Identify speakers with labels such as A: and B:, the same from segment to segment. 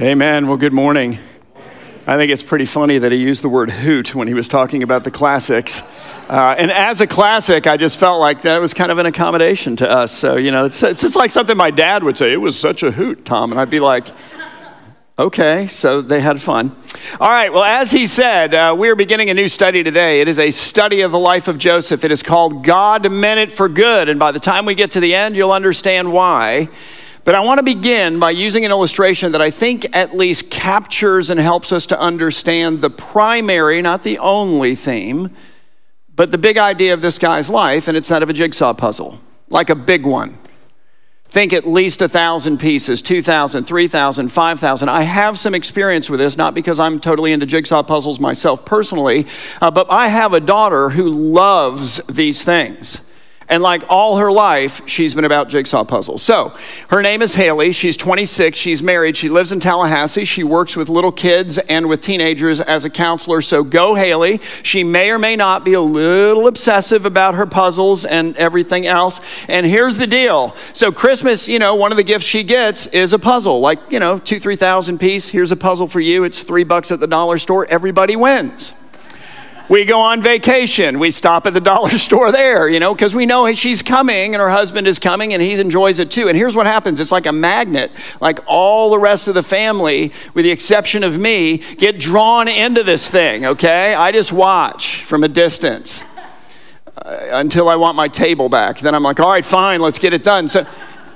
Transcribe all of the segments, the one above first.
A: Amen. Well, good morning. I think it's pretty funny that he used the word hoot when he was talking about the classics. And as a classic, I just felt like that was kind of an accommodation to us. So, it's just like something my dad would say. It was such a hoot, Tom. And I'd be like, okay, so they had fun. All right, well, as he said, we're beginning a new study today. It is a study of the life of Joseph. It is called God Meant It for Good. And by the time we get to the end, you'll understand why. But I want to begin by using an illustration that I think at least captures and helps us to understand the primary, not the only theme, but the big idea of this guy's life, and it's that of a jigsaw puzzle, like a big one. Think at least 1,000 pieces, 2,000, 3,000, 5,000. I have some experience with this, not because I'm totally into jigsaw puzzles myself personally, but I have a daughter who loves these things. And like all her life, she's been about jigsaw puzzles. So her name is Haley. She's 26. She's married. She lives in Tallahassee. She works with little kids and with teenagers as a counselor. So go, Haley. She may or may not be a little obsessive about her puzzles and everything else. And here's the deal. So Christmas, one of the gifts she gets is a puzzle. Like, 2,000, 3,000 piece. Here's a puzzle for you. It's $3 at the dollar store. Everybody wins. We go on vacation. We stop at the dollar store there, because we know she's coming and her husband is coming and he enjoys it too. And here's what happens. It's like a magnet. Like all the rest of the family, with the exception of me, get drawn into this thing, okay? I just watch from a distance until I want my table back. Then I'm like, all right, fine, let's get it done. So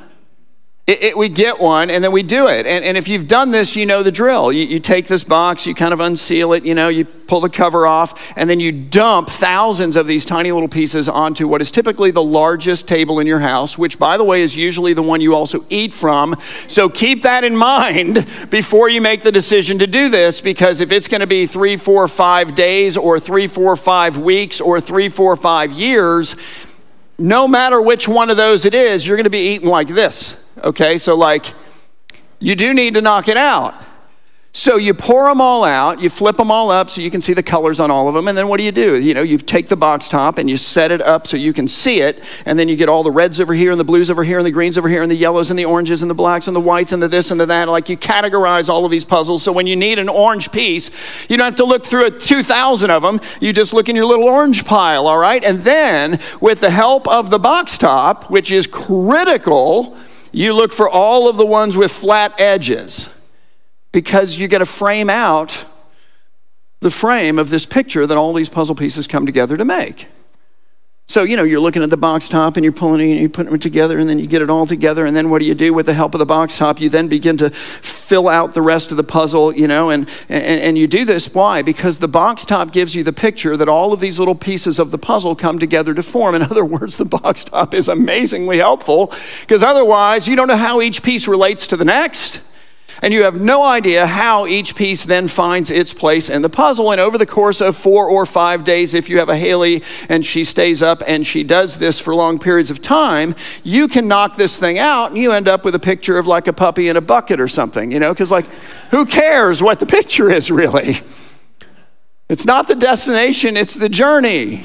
A: we get one and then we do it. And if you've done this, you know the drill. You take this box, you kind of unseal it, you pull the cover off, and then you dump thousands of these tiny little pieces onto what is typically the largest table in your house, which, by the way, is usually the one you also eat from. So keep that in mind before you make the decision to do this, because if it's going to be 3, 4, 5 days or 3, 4, 5 weeks or 3, 4, 5 years, no matter which one of those it is, you're going to be eating like this. Okay, so you do need to knock it out. So you pour them all out, you flip them all up so you can see the colors on all of them, and then what do? You take the box top and you set it up so you can see it, and then you get all the reds over here and the blues over here and the greens over here and the yellows and the oranges and the blacks and the whites and the this and the that. Like you categorize all of these puzzles, so when you need an orange piece, you don't have to look through 2,000 of them. You just look in your little orange pile, all right? And then with the help of the box top, which is critical, you look for all of the ones with flat edges, because you got to frame out the frame of this picture that all these puzzle pieces come together to make. So, you're looking at the box top and you're pulling it and you're putting it together, and then you get it all together, and then what do? With the help of the box top, you then begin to fill out the rest of the puzzle, and you do this. Why? Because the box top gives you the picture that all of these little pieces of the puzzle come together to form. In other words, the box top is amazingly helpful, because otherwise you don't know how each piece relates to the next. And you have no idea how each piece then finds its place in the puzzle. And over the course of 4 or 5 days, if you have a Haley and she stays up and she does this for long periods of time, you can knock this thing out and you end up with a picture of like a puppy in a bucket or something, because who cares what the picture is really? It's not the destination, it's the journey.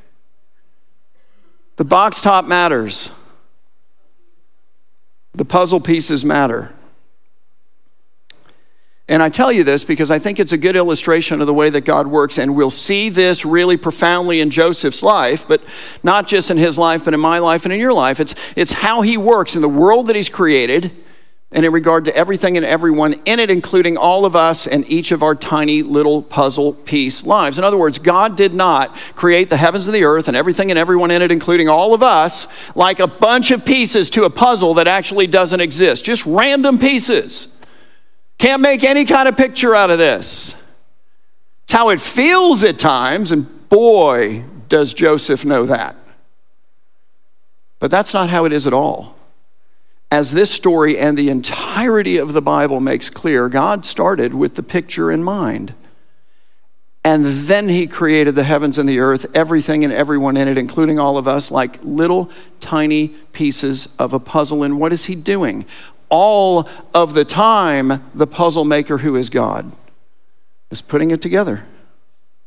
A: The box top matters. The puzzle pieces matter. And I tell you this because I think it's a good illustration of the way that God works, and we'll see this really profoundly in Joseph's life, but not just in his life, but in my life and in your life. It's how he works in the world that he's created, and in regard to everything and everyone in it, including all of us and each of our tiny little puzzle piece lives. In other words, God did not create the heavens and the earth and everything and everyone in it, including all of us, like a bunch of pieces to a puzzle that actually doesn't exist. Just random pieces. Can't make any kind of picture out of this. It's how it feels at times, and boy, does Joseph know that. But that's not how it is at all. As this story and the entirety of the Bible makes clear, God started with the picture in mind. And then he created the heavens and the earth, everything and everyone in it, including all of us, like little tiny pieces of a puzzle. And what is he doing? All of the time, the puzzle maker, who is God, is putting it together.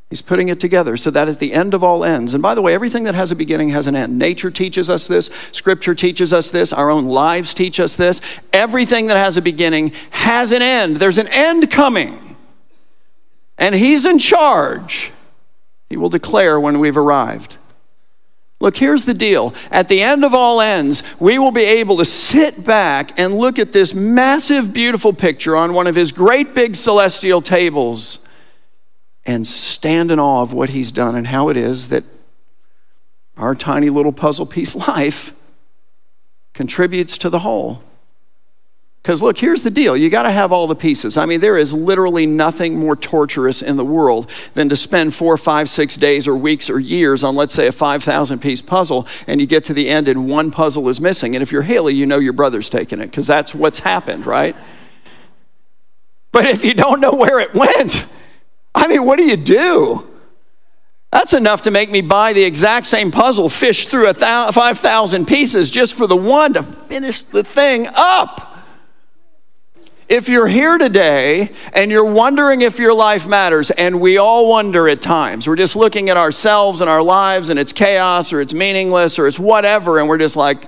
A: He's putting it together so that at the end of all ends, and by the way, everything that has a beginning has an end. Nature teaches us this. Scripture teaches us this. Our own lives teach us this. Everything that has a beginning has an end. There's an end coming. And he's in charge. He will declare when we've arrived. Look, here's the deal. At the end of all ends, we will be able to sit back and look at this massive, beautiful picture on one of his great big celestial tables and stand in awe of what he's done and how it is that our tiny little puzzle piece life contributes to the whole. Because look, here's the deal. You got to have all the pieces. I mean, there is literally nothing more torturous in the world than to spend 4, 5, 6 days or weeks or years on, let's say, a 5,000 piece puzzle, and you get to the end and one puzzle is missing. And if you're Haley, you know your brother's taken it, because that's what's happened, right? But if you don't know where it went, I mean, what do? That's enough to make me buy the exact same puzzle, fish through 5,000 pieces just for the one to finish the thing up. If you're here today and you're wondering if your life matters, and we all wonder at times, we're just looking at ourselves and our lives and it's chaos or it's meaningless or it's whatever, and we're just like,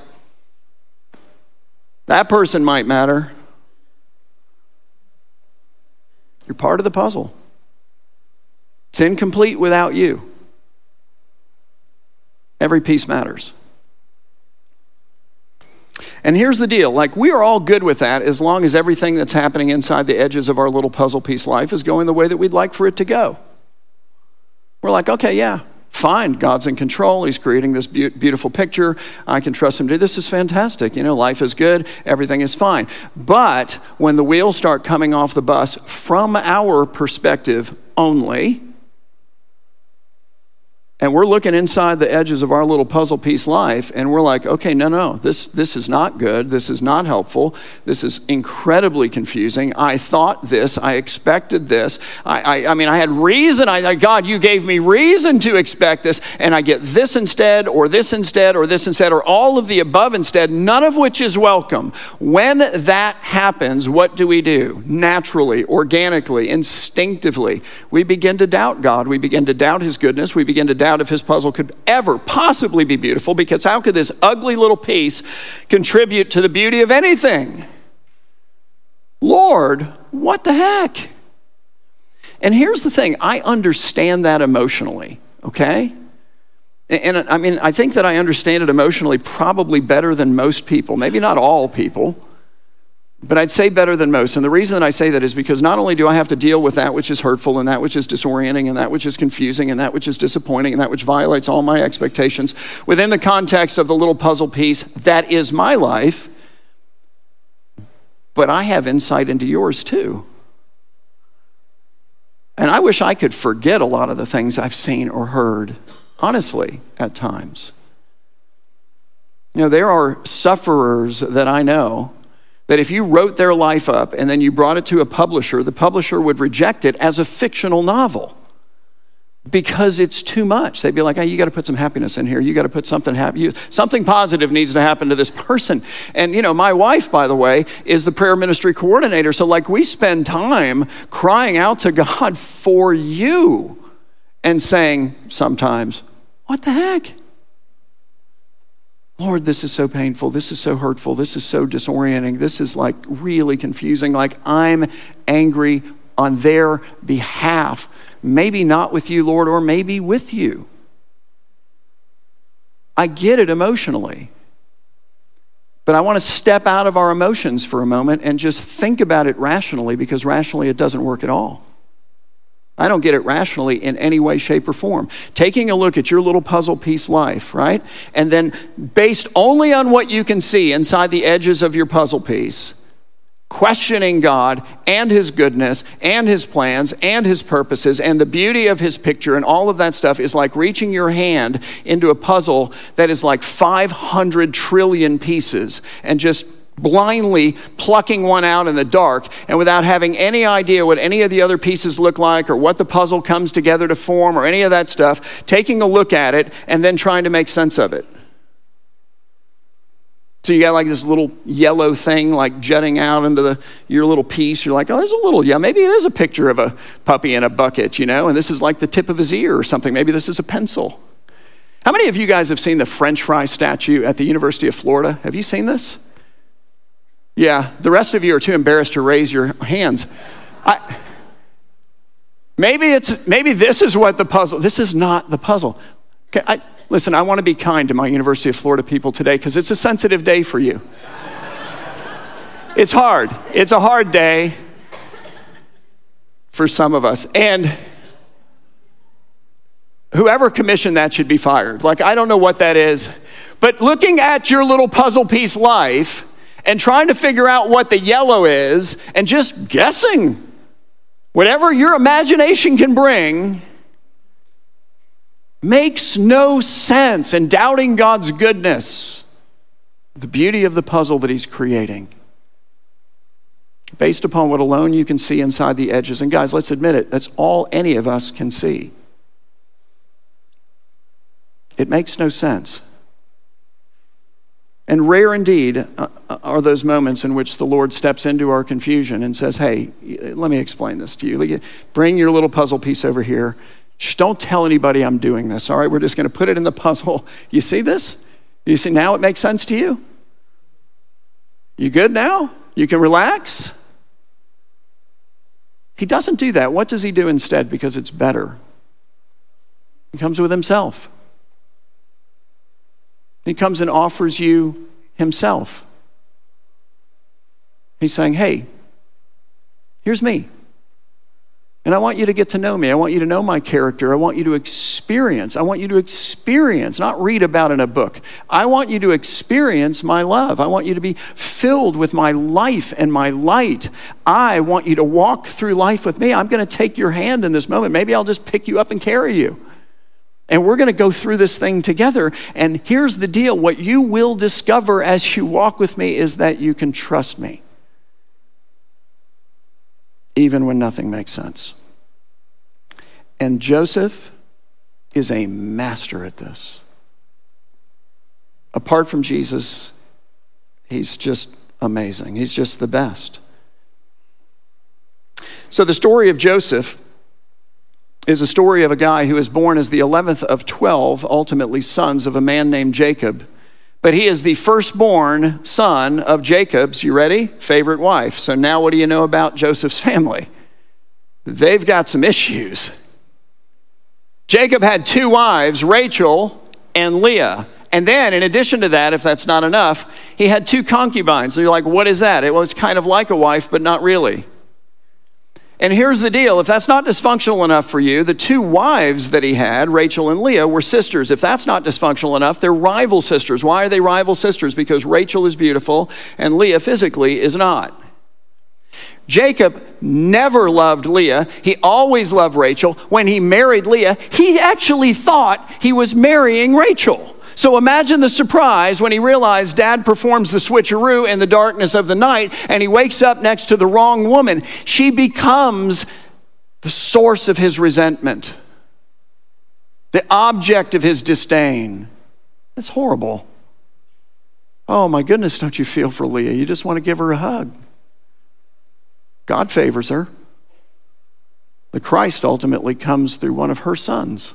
A: that person might matter. You're part of the puzzle. It's incomplete without you. Every piece matters. And here's the deal. Like, we are all good with that as long as everything that's happening inside the edges of our little puzzle piece life is going the way that we'd like for it to go. We're like, okay, yeah, fine. God's in control. He's creating this beautiful picture. I can trust him to do this. Is fantastic. You know, life is good. Everything is fine. But when the wheels start coming off the bus from our perspective only, and we're looking inside the edges of our little puzzle piece life, and we're like, okay, no, this is not good. This is not helpful. This is incredibly confusing. I thought this. I expected this. I mean, I had reason. God, you gave me reason to expect this, and I get this instead, or this instead, or this instead, or all of the above instead, none of which is welcome. When that happens, what do? Naturally, organically, instinctively, we begin to doubt God. We begin to doubt his goodness. We begin to doubt if his puzzle could ever possibly be beautiful, because how could this ugly little piece contribute to the beauty of anything? Lord, what the heck? And here's the thing, I understand that emotionally, okay? And I mean, I think that I understand it emotionally probably better than most people, maybe not all people, but I'd say better than most. And the reason that I say that is because not only do I have to deal with that which is hurtful and that which is disorienting and that which is confusing and that which is disappointing and that which violates all my expectations within the context of the little puzzle piece that is my life, but I have insight into yours too. And I wish I could forget a lot of the things I've seen or heard, honestly, at times. You know, there are sufferers that I know that if you wrote their life up and then you brought it to a publisher, the publisher would reject it as a fictional novel because it's too much. They'd be like, hey, you got to put some happiness in here. You got to put something happy. Something positive needs to happen to this person. And you know, my wife, by the way, is the prayer ministry coordinator. So like, we spend time crying out to God for you and saying sometimes, what the heck? Lord, this is so painful. This is so hurtful. This is so disorienting. This is like really confusing. Like, I'm angry on their behalf. Maybe not with you, Lord, or maybe with you. I get it emotionally. But I want to step out of our emotions for a moment and just think about it rationally, because rationally it doesn't work at all. I don't get it rationally in any way, shape, or form. Taking a look at your little puzzle piece life, right? And then based only on what you can see inside the edges of your puzzle piece, questioning God and his goodness and his plans and his purposes and the beauty of his picture and all of that stuff is like reaching your hand into a puzzle that is like 500 trillion pieces and just blindly plucking one out in the dark and without having any idea what any of the other pieces look like or what the puzzle comes together to form or any of that stuff, taking a look at it and then trying to make sense of it. So you got like this little yellow thing like jutting out into your little piece. You're like, oh, there's a little, yeah, maybe it is a picture of a puppy in a bucket, and this is like the tip of his ear or something. Maybe this is a pencil. How many of you guys have seen the French fry statue at the University of Florida? Have you seen this? Yeah, the rest of you are too embarrassed to raise your hands. Maybe this is what the puzzle, this is not the puzzle. Okay, listen, I want to be kind to my University of Florida people today because it's a sensitive day for you. It's hard. It's a hard day for some of us. And whoever commissioned that should be fired. Like, I don't know what that is. But looking at your little puzzle piece life and trying to figure out what the yellow is and just guessing whatever your imagination can bring makes no sense, and doubting God's goodness, the beauty of the puzzle that he's creating, based upon what alone you can see inside the edges. And guys, let's admit it, that's all any of us can see. It makes no sense. And rare indeed are those moments in which the Lord steps into our confusion and says, hey, let me explain this to you. Bring your little puzzle piece over here. Shh, don't tell anybody I'm doing this, all right? We're just going to put it in the puzzle. You see this? You see now it makes sense to you? You good now? You can relax? He doesn't do that. What does he do instead? Because it's better. He comes with himself. He comes and offers you himself. He's saying, hey, here's me. And I want you to get to know me. I want you to know my character. I want you to experience. I want you to experience, not read about in a book. I want you to experience my love. I want you to be filled with my life and my light. I want you to walk through life with me. I'm going to take your hand in this moment. Maybe I'll just pick you up and carry you. And we're going to go through this thing together. And here's the deal. What you will discover as you walk with me is that you can trust me, even when nothing makes sense. And Joseph is a master at this. Apart from Jesus, he's just amazing. He's just the best. So the story of Joseph is a story of a guy who is born as the 11th of 12, ultimately sons of a man named Jacob. But he is the firstborn son of Jacob's, you ready? Favorite wife. So now what do you know about Joseph's family? They've got some issues. Jacob had two wives, Rachel and Leah. And then in addition to that, if that's not enough, he had two concubines. So you're like, what is that? Well, it's kind of like a wife, but not really. And here's the deal. If that's not dysfunctional enough for you, the two wives that he had, Rachel and Leah, were sisters. If that's not dysfunctional enough, they're rival sisters. Why are they rival sisters? Because Rachel is beautiful and Leah physically is not. Jacob never loved Leah. He always loved Rachel. When he married Leah, he actually thought he was marrying Rachel. So imagine the surprise when he realized Dad performs the switcheroo in the darkness of the night and he wakes up next to the wrong woman. She becomes the source of his resentment, the object of his disdain. It's horrible. Oh my goodness, don't you feel for Leah? You just want to give her a hug. God favors her. The Christ ultimately comes through one of her sons.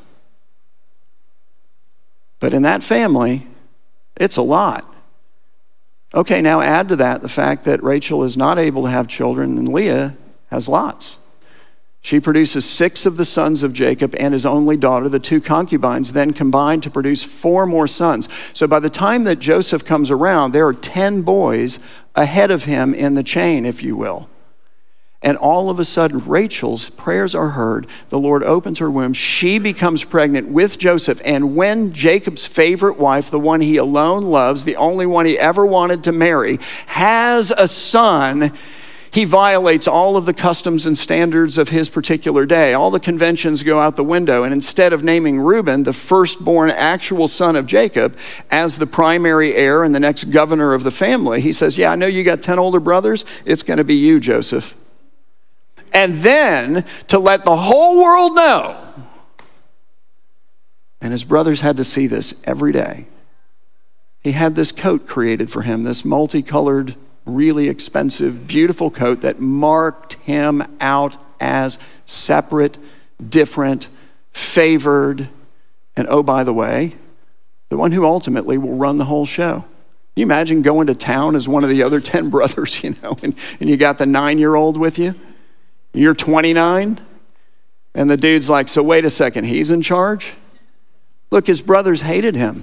A: But in that family, it's a lot. Okay, now add to that the fact that Rachel is not able to have children and Leah has lots. She produces 6 of the sons of Jacob and his only daughter. The two concubines then combine to produce 4 more sons. So by the time that Joseph comes around, there are 10 boys ahead of him in the chain, if you will. And all of a sudden, Rachel's prayers are heard. The Lord opens her womb. She becomes pregnant with Joseph. And when Jacob's favorite wife, the one he alone loves, the only one he ever wanted to marry, has a son, he violates all of the customs and standards of his particular day. All the conventions go out the window. And instead of naming Reuben, the firstborn actual son of Jacob, as the primary heir and the next governor of the family, he says, yeah, I know you got 10 older brothers. It's going to be you, Joseph. And then to let the whole world know. And his brothers had to see this every day. he had this coat created for him, this multicolored, really expensive, beautiful coat that marked him out as separate, different, favored, and oh, by the way, the one who ultimately will run the whole show. You imagine going to town as one of the other 10 brothers, and you got the 9-year-old with you. You're 29, and the dude's like, so wait a second, he's in charge? Look, his brothers hated him.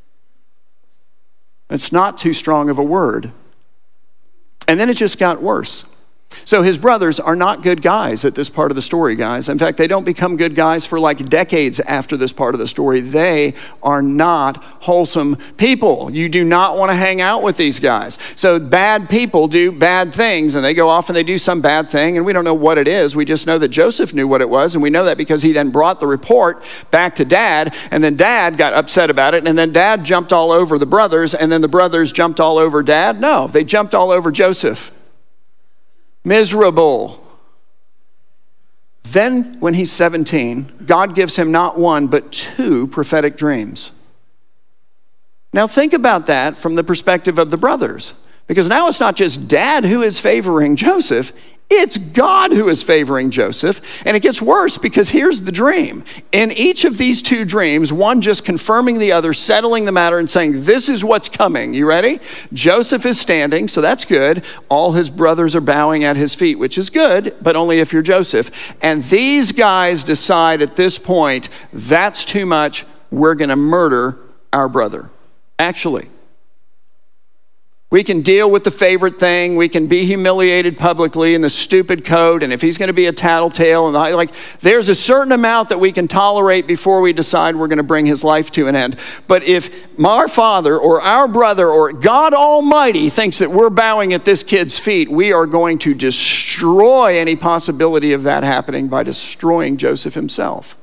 A: It's not too strong of a word. And then it just got worse. So his brothers are not good guys at this part of the story, guys. In fact, they don't become good guys for like decades after this part of the story. They are not wholesome people. You do not want to hang out with these guys. So bad people do bad things, and they go off and they do some bad thing, and we don't know what it is. We just know that Joseph knew what it was, and we know that because he then brought the report back to Dad, and then Dad got upset about it, and then Dad jumped all over the brothers, and then the brothers jumped all over Dad. No, they jumped all over Joseph. Miserable. Then, when he's 17, God gives him not one, but 2 prophetic dreams. Now, think about that from the perspective of the brothers, because now it's not just Dad who is favoring Joseph, it's God who is favoring Joseph. And it gets worse because here's the dream. In each of these 2 dreams, one just confirming the other, settling the matter and saying, this is what's coming. You ready? Joseph is standing, so that's good. All his brothers are bowing at his feet, which is good, but only if you're Joseph. And these guys decide at this point, that's too much. We're going to murder our brother. Actually, we can deal with the favorite thing. We can be humiliated publicly in the stupid code. And if he's going to be a tattletale, and there's a certain amount that we can tolerate before we decide we're going to bring his life to an end. But if our father or our brother or God Almighty thinks that we're bowing at this kid's feet, we are going to destroy any possibility of that happening by destroying Joseph himself.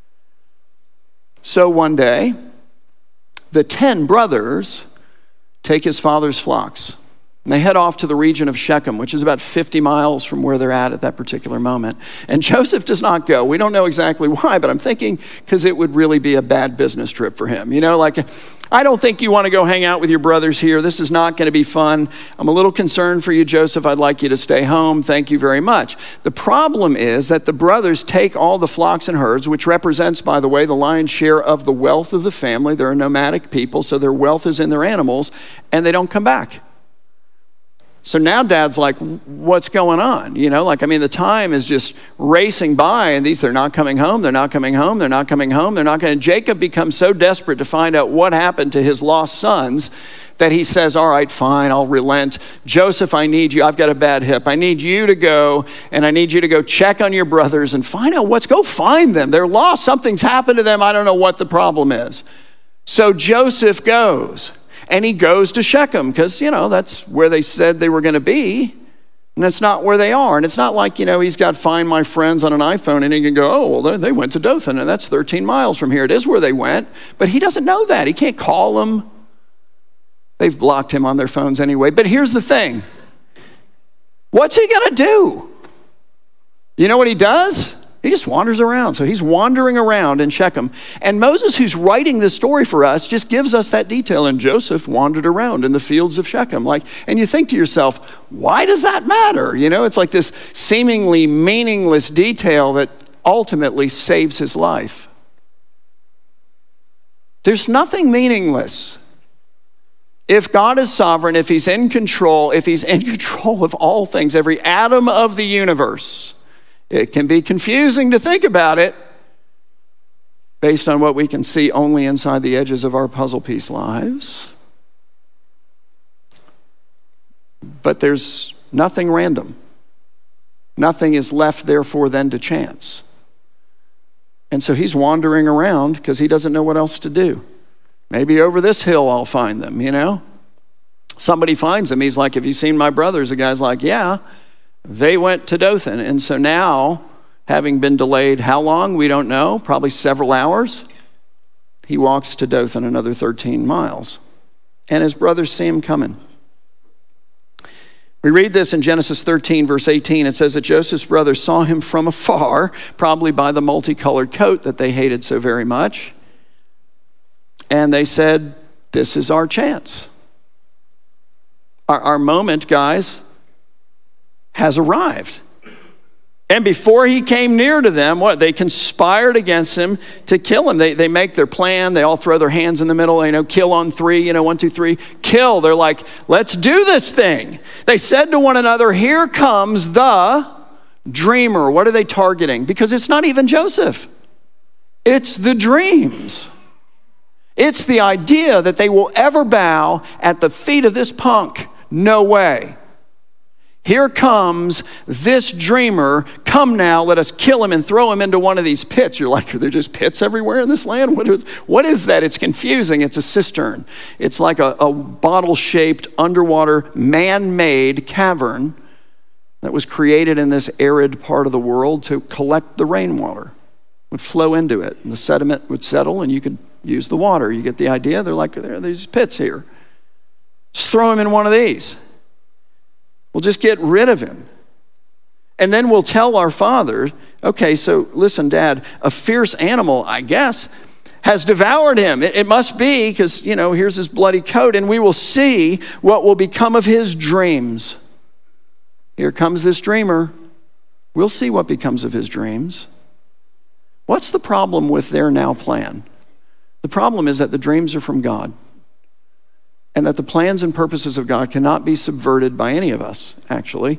A: So one day, the 10 brothers take his father's flocks. And they head off to the region of Shechem, which is about 50 miles from where they're at that particular moment. And Joseph does not go. We don't know exactly why, but I'm thinking because it would really be a bad business trip for him. I don't think you want to go hang out with your brothers here. This is not going to be fun. I'm a little concerned for you, Joseph. I'd like you to stay home. Thank you very much. The problem is that the brothers take all the flocks and herds, which represents, by the way, the lion's share of the wealth of the family. They're a nomadic people, so their wealth is in their animals, and they don't come back. So now Dad's like, what's going on? The time is just racing by, and they're not coming home, they're not coming home, they're not coming home, they're not going. Jacob becomes so desperate to find out what happened to his lost sons that he says, all right, fine, I'll relent. Joseph, I need you. I've got a bad hip. I need you to go, and I need you to go check on your brothers and find out go find them. They're lost. Something's happened to them. I don't know what the problem is. So Joseph goes. And he goes to Shechem because, that's where they said they were going to be. And that's not where they are. And it's not like, he's got Find My Friends on an iPhone and he can go, oh, well, they went to Dothan and that's 13 miles from here. It is where they went. But he doesn't know that. He can't call them. They've blocked him on their phones anyway. But here's the thing. What's he going to do? You know what he does? He just wanders around. So he's wandering around in Shechem. And Moses, who's writing this story for us, just gives us that detail. And Joseph wandered around in the fields of Shechem. And you think to yourself, why does that matter? It's like this seemingly meaningless detail that ultimately saves his life. There's nothing meaningless. If God is sovereign, if he's in control of all things, every atom of the universe, it can be confusing to think about it based on what we can see only inside the edges of our puzzle piece lives. But there's nothing random. Nothing is left, therefore, then to chance. And so he's wandering around because he doesn't know what else to do. Maybe over this hill I'll find them, Somebody finds him. He's like, have you seen my brothers? The guy's like, yeah. They went to Dothan. And so now, having been delayed how long? We don't know. Probably several hours. He walks to Dothan another 13 miles. And his brothers see him coming. We read this in Genesis 13, verse 18. It says that Joseph's brothers saw him from afar, probably by the multicolored coat that they hated so very much. And they said, this is our chance. Our moment, guys, has arrived. And before he came near to them, they conspired against him to kill him. They make their plan. They all throw their hands in the middle, kill on three, 1, 2, 3, kill. They're like, let's do this thing. They said to one another, here comes the dreamer. What are they targeting? Because it's not even Joseph. It's the dreams. It's the idea that they will ever bow at the feet of this punk. No way. Here comes this dreamer. Come now, let us kill him and throw him into one of these pits. You're like, are there just pits everywhere in this land? What is that? It's confusing. It's a cistern. It's like a bottle-shaped underwater man-made cavern that was created in this arid part of the world to collect the rainwater. It would flow into it, and the sediment would settle, and you could use the water. You get the idea? They're like, there are these pits here. Just throw him in one of these. We'll just get rid of him. And then we'll tell our father, okay, so listen, Dad, a fierce animal, I guess, has devoured him. It must be because, here's his bloody coat, and we will see what will become of his dreams. Here comes this dreamer. We'll see what becomes of his dreams. What's the problem with their now plan? The problem is that the dreams are from God, and that the plans and purposes of God cannot be subverted by any of us, actually.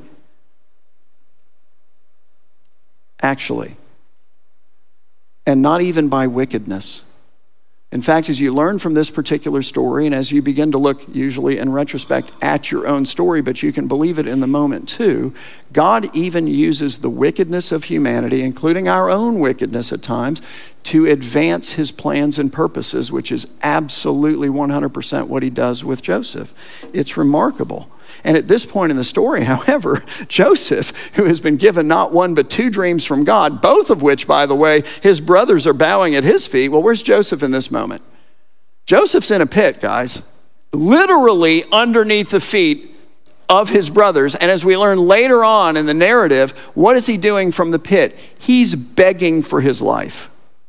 A: And not even by wickedness. In fact, as you learn from this particular story, and as you begin to look, usually in retrospect, at your own story, but you can believe it in the moment too, God even uses the wickedness of humanity, including our own wickedness at times, to advance his plans and purposes, which is absolutely 100% what he does with Joseph. It's remarkable. And at this point in the story, however, Joseph, who has been given not one but two dreams from God, both of which, by the way, his brothers are bowing at his feet. Well, where's Joseph in this moment? Joseph's in a pit, guys, literally underneath the feet of his brothers. And as we learn later on in the narrative, what is he doing from the pit? He's begging for his life.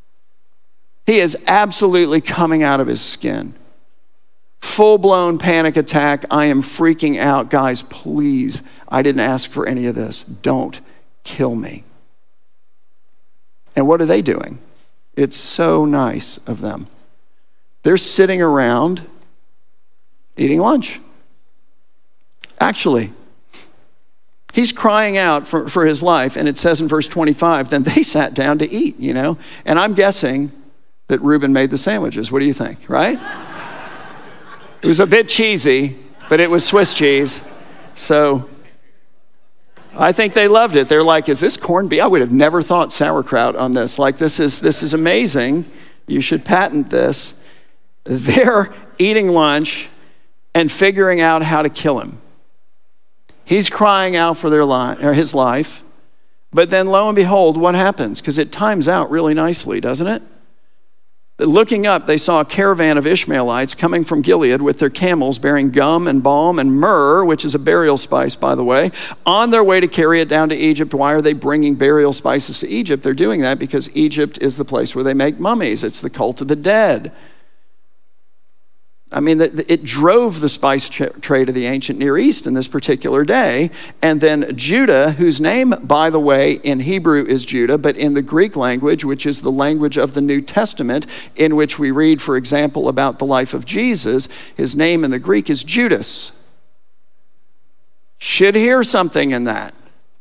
A: He is absolutely coming out of his skin. Full-blown panic attack. I am freaking out. Guys, please, I didn't ask for any of this. Don't kill me. And what are they doing? It's so nice of them. They're sitting around eating lunch. Actually, he's crying out for his life, and it says in verse 25, then they sat down to eat, And I'm guessing that Reuben made the sandwiches. What do you think, right? It was a bit cheesy, but it was Swiss cheese. So I think they loved it. They're like, is this corned beef? I would have never thought sauerkraut on this. Like, this is amazing. You should patent this. They're eating lunch and figuring out how to kill him. He's crying out for his life. But then lo and behold, what happens? Because it times out really nicely, doesn't it? Looking up, they saw a caravan of Ishmaelites coming from Gilead with their camels bearing gum and balm and myrrh, which is a burial spice, by the way, on their way to carry it down to Egypt. Why are they bringing burial spices to Egypt? They're doing that because Egypt is the place where they make mummies. It's the cult of the dead. I mean, it drove the spice trade of the ancient Near East in this particular day. And then Judah, whose name, by the way, in Hebrew is Judah, but in the Greek language, which is the language of the New Testament, in which we read, for example, about the life of Jesus, his name in the Greek is Judas. Should hear something in that.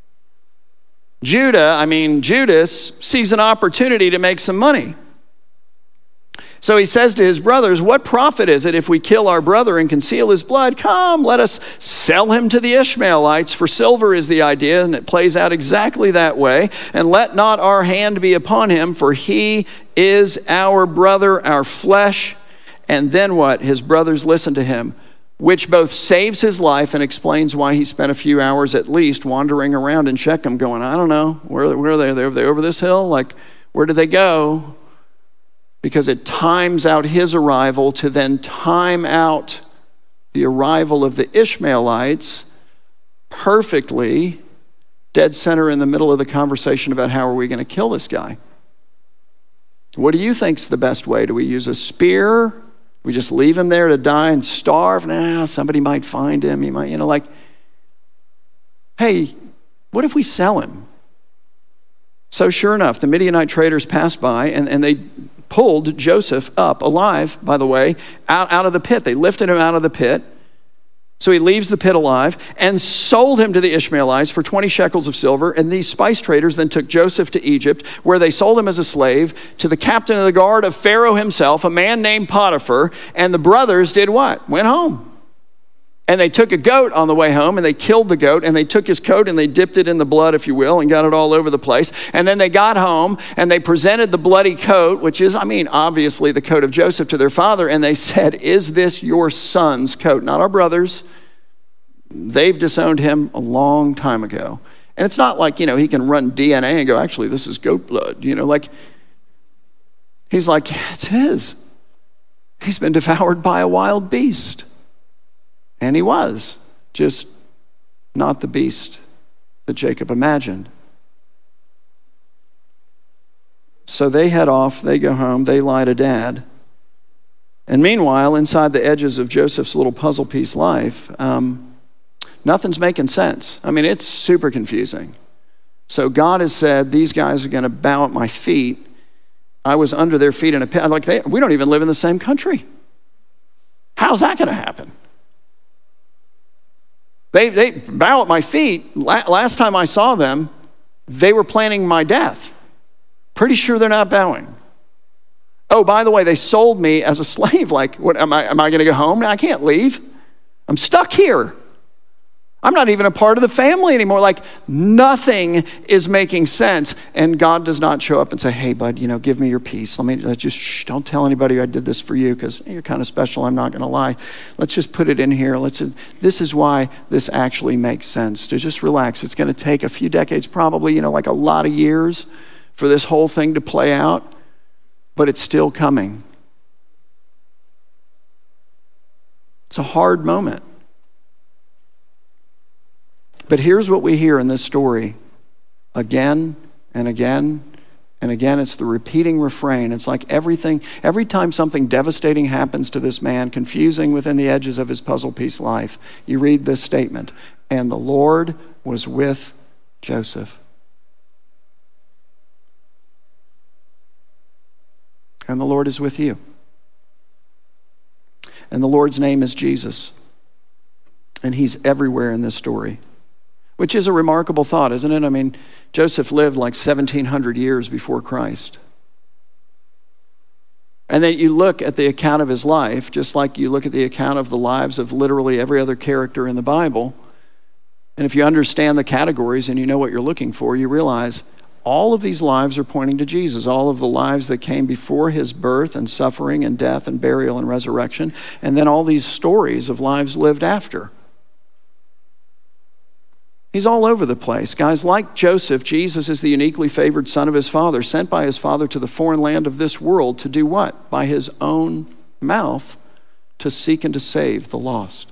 A: Judas sees an opportunity to make some money. So he says to his brothers, what profit is it if we kill our brother and conceal his blood? Come, let us sell him to the Ishmaelites, for silver is the idea, and it plays out exactly that way. And let not our hand be upon him, for he is our brother, our flesh. And then what? His brothers listen to him, which both saves his life and explains why he spent a few hours at least wandering around in Shechem going, I don't know, where are they? Are they over this hill? Like, where did they go? Because it times out his arrival to then time out the arrival of the Ishmaelites perfectly, dead center in the middle of the conversation about how are we going to kill this guy. What do you think's the best way? Do we use a spear? We just leave him there to die and starve? Nah, somebody might find him. He might, hey, what if we sell him? So sure enough, the Midianite traders passed by and they pulled Joseph up alive, by the way, out of the pit. They lifted him out of the pit. So he leaves the pit alive and sold him to the Ishmaelites for 20 shekels of silver. And these spice traders then took Joseph to Egypt, where they sold him as a slave to the captain of the guard of Pharaoh himself, a man named Potiphar. And the brothers did what? Went home. And they took a goat on the way home, and they killed the goat, and they took his coat and they dipped it in the blood, if you will, and got it all over the place. And then they got home and they presented the bloody coat, which is, obviously the coat of Joseph, to their father. And they said, "Is this your son's coat?" Not our brother's. They've disowned him a long time ago. And it's not like, he can run DNA and go, actually, this is goat blood. He's like, it's his. He's been devoured by a wild beast. And he was, just not the beast that Jacob imagined. So they head off, they go home, they lie to dad. And meanwhile, inside the edges of Joseph's little puzzle piece life, nothing's making sense. It's super confusing. So God has said, these guys are going to bow at my feet. I was under their feet in a pit. We don't even live in the same country. How's that going to happen? They bow at my feet. Last time I saw them, they were planning my death. Pretty sure they're not bowing. Oh, by the way, they sold me as a slave. What am I going to go home? I can't leave. I'm stuck here. I'm not even a part of the family anymore. Nothing is making sense. And God does not show up and say, hey, bud, give me your peace. Don't tell anybody I did this for you because you're kind of special. I'm not going to lie. Let's just put it in here. This is why this actually makes sense. To just relax. It's going to take a few decades, probably, a lot of years for this whole thing to play out. But it's still coming. It's a hard moment. But here's what we hear in this story again and again and again. It's the repeating refrain. It's like every time something devastating happens to this man, confusing within the edges of his puzzle piece life, you read this statement, and the Lord was with Joseph. And the Lord is with you. And the Lord's name is Jesus. And he's everywhere in this story. Which is a remarkable thought, isn't it? Joseph lived 1,700 years before Christ. And then you look at the account of his life, just like you look at the account of the lives of literally every other character in the Bible. And if you understand the categories and you know what you're looking for, you realize all of these lives are pointing to Jesus. All of the lives that came before his birth and suffering and death and burial and resurrection. And then all these stories of lives lived after. He's all over the place. Guys, like Joseph, Jesus is the uniquely favored son of his father, sent by his father to the foreign land of this world to do what? By his own mouth, to seek and to save the lost.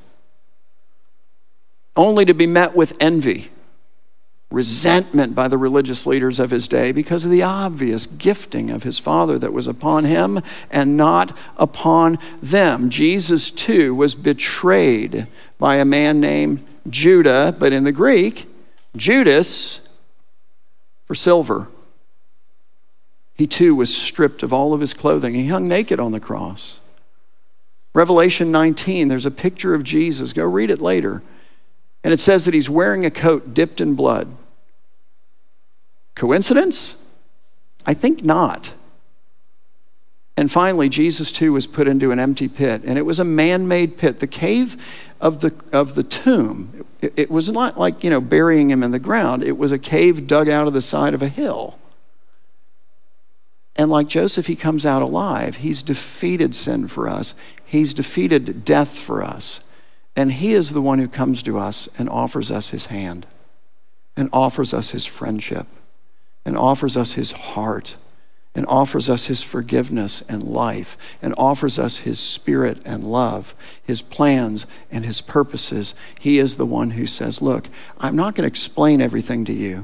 A: Only to be met with envy, resentment by the religious leaders of his day because of the obvious gifting of his father that was upon him and not upon them. Jesus, too, was betrayed by a man named Judah, but in the Greek, Judas, for silver. He too was stripped of all of his clothing. He hung naked on the cross. Revelation 19, there's a picture of Jesus. Go read it later. And it says that he's wearing a coat dipped in blood. Coincidence? I think not. And finally, Jesus too was put into an empty pit, and it was a man-made pit. The cave of the tomb, it was not like, burying him in the ground. It was a cave dug out of the side of a hill. And like Joseph, he comes out alive. He's defeated sin for us. He's defeated death for us. And he is the one who comes to us and offers us his hand, and offers us his friendship, and offers us his heart, and offers us his forgiveness and life, and offers us his spirit and love, his plans and his purposes. He is the one who says, look, I'm not going to explain everything to you,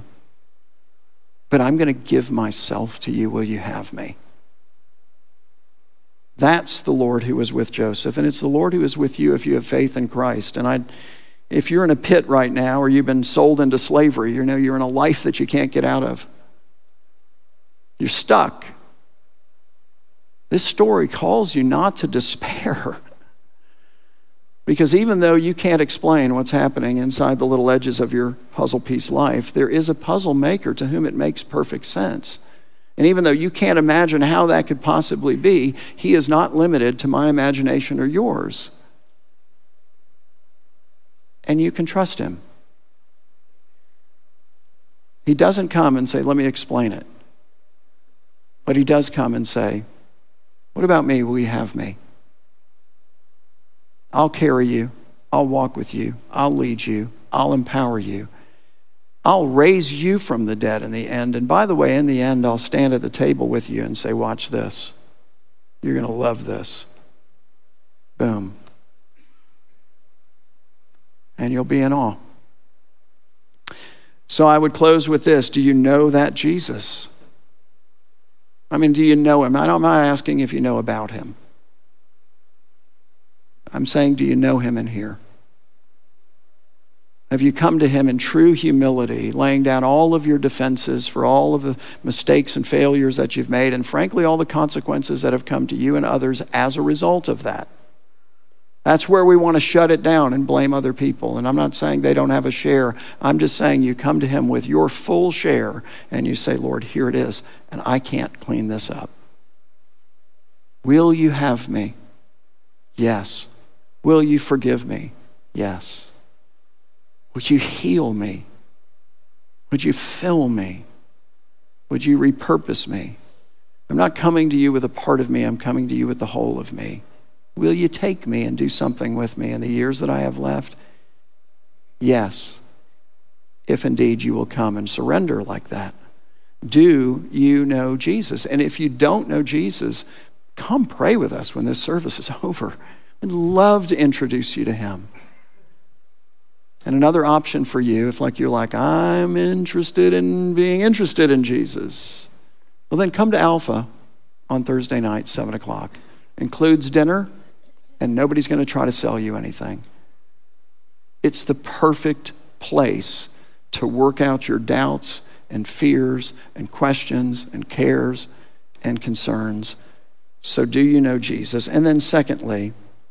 A: but I'm going to give myself to you. Will you have me? That's the Lord who was with Joseph, and it's the Lord who is with you if you have faith in Christ. And if you're in a pit right now, or you've been sold into slavery, you're in a life that you can't get out of. You're stuck. This story calls you not to despair. Because even though you can't explain what's happening inside the little edges of your puzzle piece life, there is a puzzle maker to whom it makes perfect sense. And even though you can't imagine how that could possibly be, he is not limited to my imagination or yours. And you can trust him. He doesn't come and say, let me explain it. But he does come and say, what about me? Will you have me? I'll carry you. I'll walk with you. I'll lead you. I'll empower you. I'll raise you from the dead in the end. And by the way, in the end, I'll stand at the table with you and say, watch this. You're going to love this. Boom. And you'll be in awe. So I would close with this. Do you know that Jesus? I mean, do you know him? I'm not asking if you know about him. I'm saying, do you know him in here? Have you come to him in true humility, laying down all of your defenses for all of the mistakes and failures that you've made, and frankly, all the consequences that have come to you and others as a result of that? That's where we want to shut it down and blame other people. And I'm not saying they don't have a share. I'm just saying you come to him with your full share and you say, Lord, here it is, and I can't clean this up. Will you have me? Yes. Will you forgive me? Yes. Would you heal me? Would you fill me? Would you repurpose me? I'm not coming to you with a part of me. I'm coming to you with the whole of me. Will you take me and do something with me in the years that I have left? Yes. If indeed you will come and surrender like that. Do you know Jesus? And if you don't know Jesus, come pray with us when this service is over. I'd love to introduce you to him. And another option for you, if you're like, I'm interested in being interested in Jesus, well then come to Alpha on Thursday night, 7 o'clock. Includes dinner, and nobody's going to try to sell you anything. It's the perfect place to work out your doubts and fears and questions and cares and concerns. So do you know Jesus? And then secondly,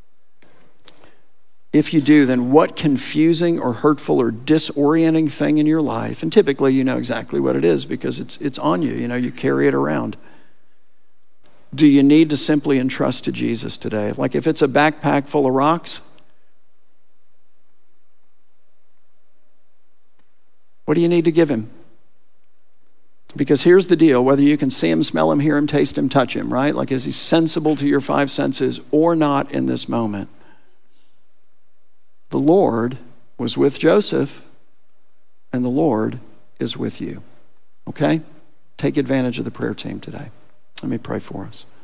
A: if you do, then what confusing or hurtful or disorienting thing in your life, and typically you know exactly what it is because it's on you, you carry it around. Do you need to simply entrust to Jesus today? Like if it's a backpack full of rocks, what do you need to give him? Because here's the deal, whether you can see him, smell him, hear him, taste him, touch him, right? Like is he sensible to your 5 senses or not in this moment? The Lord was with Joseph, and the Lord is with you. Okay? Take advantage of the prayer team today. Let me pray for us.